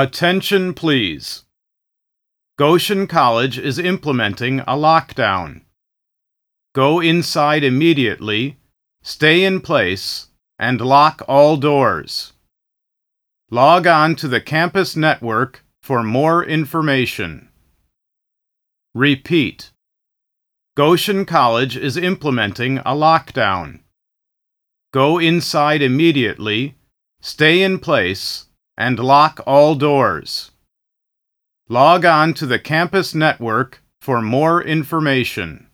Attention please. Goshen College is implementing a lockdown. Go inside immediately, stay in place, and lock all doors. Log on to the campus network for more information. Repeat. Goshen College is implementing a lockdown. Go inside immediately, stay in place, and lock all doors. Log on to the campus network for more information.